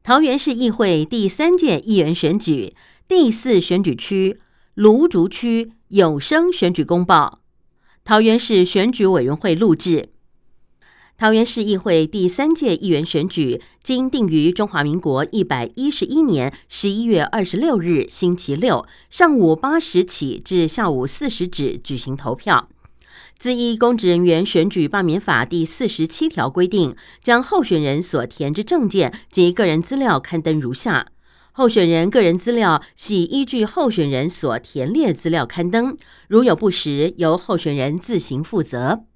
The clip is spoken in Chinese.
桃园市议会第3届议员选举第4选举区芦竹区有声选举公报，桃园市选举委员会录制。桃园市议会第3届议员选举经定于中华民国111年11月26日星期六上午8时起至下午4时止举行投票。自依公职人员选举罢免法第47条规定，将候选人所填之证件及个人资料刊登如下。候选人个人资料系依据候选人所填列资料刊登，如有不实，由候选人自行负责。